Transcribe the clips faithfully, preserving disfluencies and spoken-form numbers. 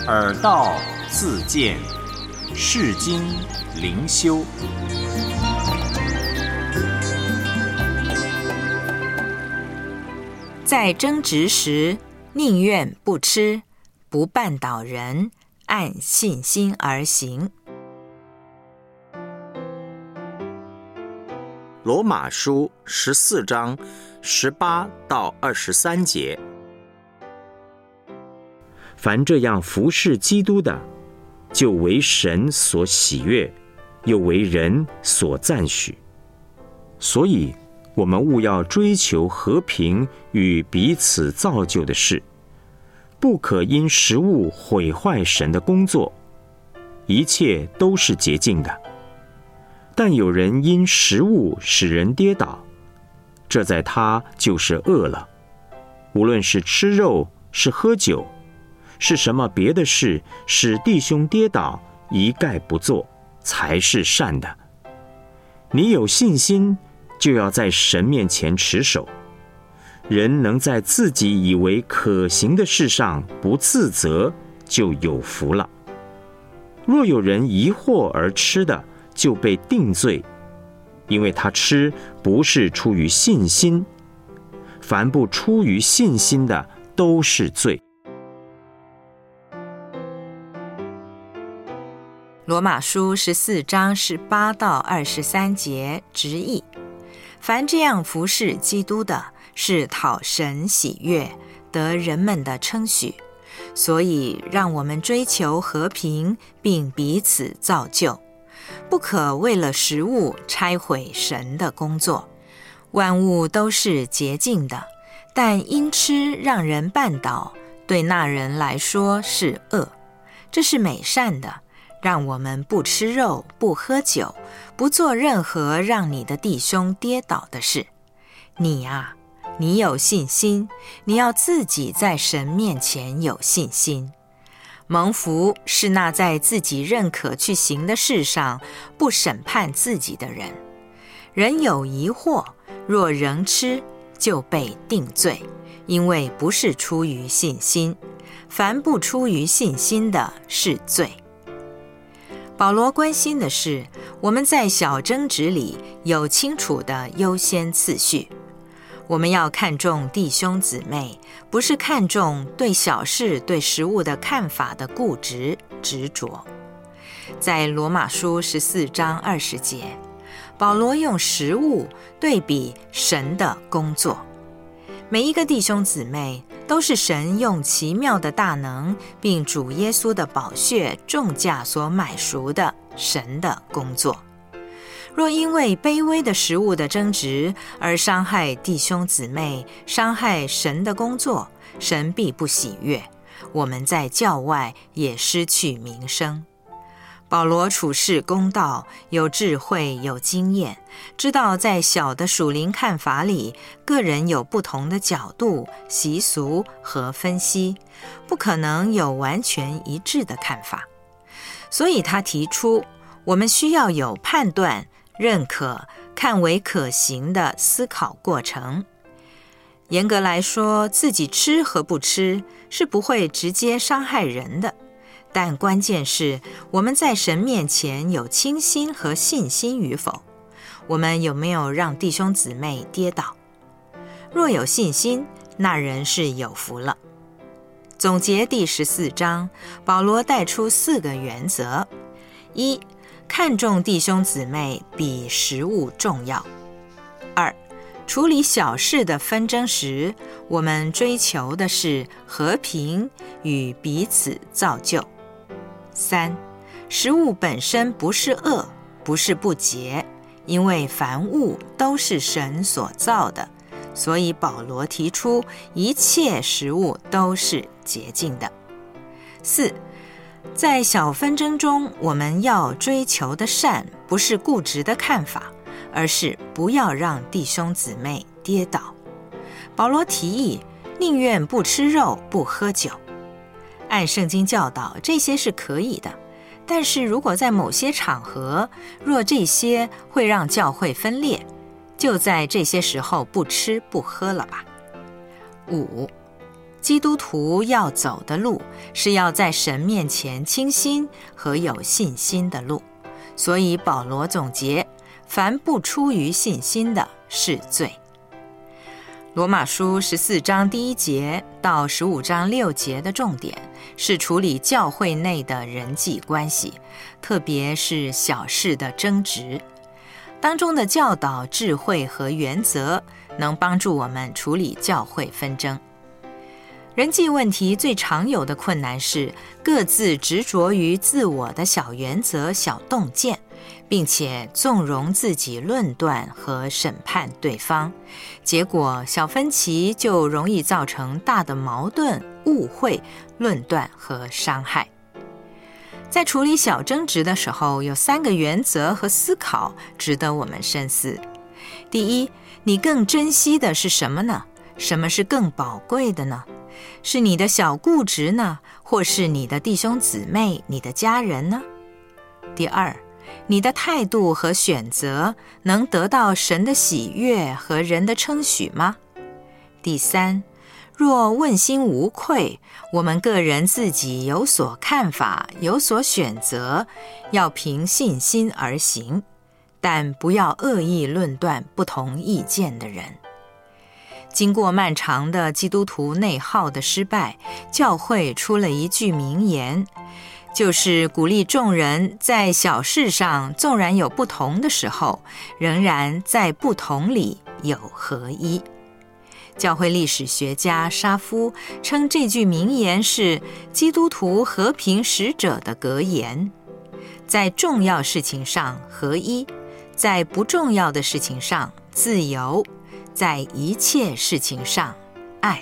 耳道自见，世经灵修。 在争执时，宁愿不吃，不绊倒人，按信心而行。 罗马书十四章十八到二十三节。凡这样服侍基督的，就为神所喜悦，又为人所赞许。所以我们务要追求和平与彼此造就的事，不可因食物毁坏神的工作，一切都是洁净的。但有人因食物使人跌倒，这在他就是恶了。无论是吃肉，是喝酒，是什么别的事，使弟兄跌倒，一概不做，才是善的。你有信心，就要在神面前持守。人能在自己以为可行的事上不自责，就有福了。若有人疑惑而吃的，就被定罪，因为他吃不是出于信心，凡不出于信心的都是罪。 罗马书十四章十八到二十三节直译：凡这样服侍基督的，是讨神喜悦，得人们的称许。所以让我们追求和平，并彼此造就，不可为了食物拆毁神的工作。万物都是洁净的，但因吃让人绊倒，对那人来说是恶。这是美善的，让我们不吃肉，不喝酒，不做任何让你的弟兄跌倒的事。你啊，你有信心，你要自己在神面前有信心。蒙福是那在自己认可去行的事上不审判自己的人。人有疑惑，若仍吃，就被定罪，因为不是出于信心。凡不出于信心的是罪。保罗关心的是，我们在小争执里有清楚的优先次序。我们要看重弟兄姊妹，不是看重对小事对食物的看法的固执执着。在罗马书十四章二十节，保罗用食物对比神的工作。每一个弟兄姊妹都是神用奇妙的大能，并主耶稣的宝血重价所买赎的神的工作。若因为卑微的食物的争执而伤害弟兄姊妹，伤害神的工作，神必不喜悦，我们在教外也失去名声。保罗处事公道，有智慧，有经验，知道在小的属灵看法里，个人有不同的角度、习俗和分析，不可能有完全一致的看法。所以他提出，我们需要有判断、认可、看为可行的思考过程。严格来说，自己吃和不吃是不会直接伤害人的，但关键是我们在神面前有清心和信心与否，我们有没有让弟兄姊妹跌倒。若有信心，那人是有福了。总结第十四章，保罗带出四个原则：一、看重弟兄姊妹比食物重要；二、处理小事的纷争时，我们追求的是和平与彼此造就；三、食物本身不是恶，不是不洁，因为凡物都是神所造的，所以保罗提出一切食物都是洁净的。四、在小纷争中，我们要追求的善，不是固执的看法，而是不要让弟兄姊妹跌倒。保罗提议，宁愿不吃肉，不喝酒。按圣经教导，这些是可以的，但是如果在某些场合，若这些会让教会分裂，就在这些时候不吃不喝了吧。五、 基督徒要走的路，是要在神面前清心和有信心的路。所以保罗总结，凡不出于信心的是罪。罗马书十四章第一节到十五章六节的重点是处理教会内的人际关系，特别是小事的争执。当中的教导、智慧和原则能帮助我们处理教会纷争。人际问题最常有的困难是各自执着于自我的小原则、小洞见，并且纵容自己论断和审判对方，结果小分歧就容易造成大的矛盾、误会、论断和伤害。在处理小争执的时候，有三个原则和思考值得我们深思。第一，你更珍惜的是什么呢？什么是更宝贵的呢？是你的小固执呢，或是你的弟兄姊妹、你的家人呢？第二，你的态度和选择能得到神的喜悦和人的称许吗？第三，若问心无愧，我们个人自己有所看法，有所选择，要凭信心而行，但不要恶意论断不同意见的人。经过漫长的基督徒内耗的失败，教会出了一句名言，就是鼓励众人在小事上纵然有不同的时候，仍然在不同里有合一。教会历史学家沙夫称这句名言是基督徒和平使者的格言，在重要事情上合一，在不重要的事情上自由，在一切事情上爱。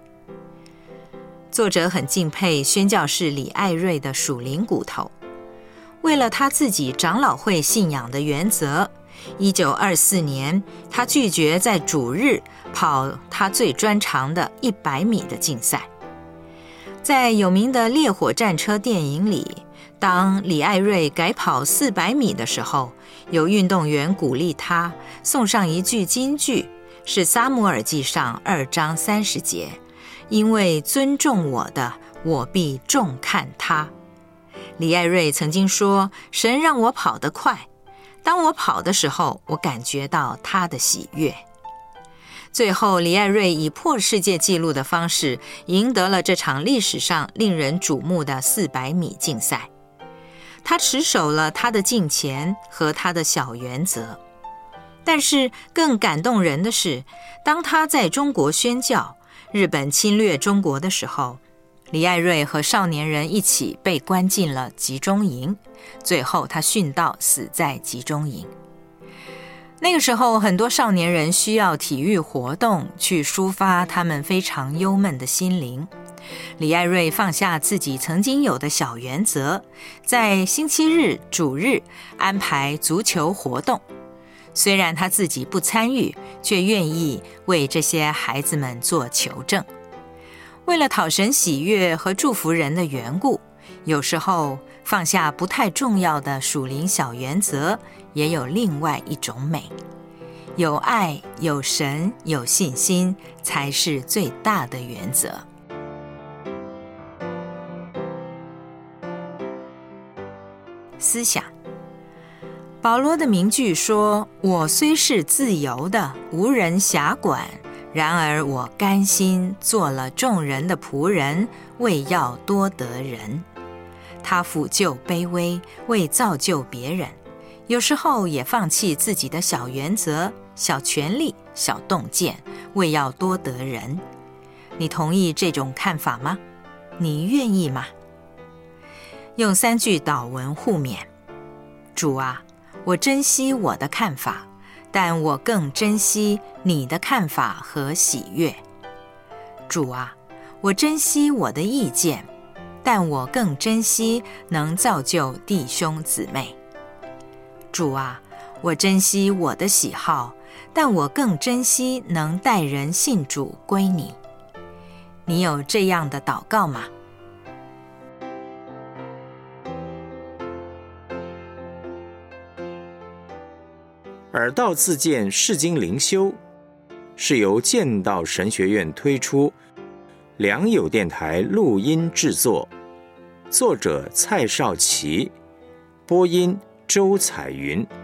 作者很敬佩宣教士李爱瑞的属灵骨头，为了他自己长老会信仰的原则，一九二四年他拒绝在主日跑他最专长的一百米的竞赛。在有名的烈火战车电影里，当李爱瑞改跑四百米的时候，有运动员鼓励他，送上一句金句，是撒母耳记上二章三十节，因为尊重我的，我必重看他。李爱瑞曾经说，神让我跑得快，当我跑的时候，我感觉到他的喜悦。最后，李爱瑞以破世界纪录的方式赢得了这场历史上令人瞩目的四百米竞赛。他持守了他的敬虔和他的小原则。但是更感动人的是，当他在中国宣教，日本侵略中国的时候，李爱瑞和少年人一起被关进了集中营，最后他殉道，死在集中营。那个时候，很多少年人需要体育活动去抒发他们非常忧闷的心灵。李爱瑞放下自己曾经有的小原则，在星期日、主日安排足球活动。虽然他自己不参与，却愿意为这些孩子们做求证。为了讨神喜悦和祝福人的缘故，有时候放下不太重要的属灵小原则，也有另外一种美。有爱、有神、有信心，才是最大的原则。思想，保罗的名句说，我虽是自由的，无人辖管，然而我甘心做了众人的仆人，为要多得人。他抚救卑微，为造就别人，有时候也放弃自己的小原则、小权利、小洞见，为要多得人。你同意这种看法吗？你愿意吗？用三句祷文互勉。主啊，我珍惜我的看法，但我更珍惜你的看法和喜悦。主啊，我珍惜我的意见，但我更珍惜能造就弟兄姊妹。主啊，我珍惜我的喜好，但我更珍惜能带人信主归你。你有这样的祷告吗？ 耳道自荐释经灵修是由剑道神学院推出， 良友电台录音制作，作者蔡少奇，播音周彩云。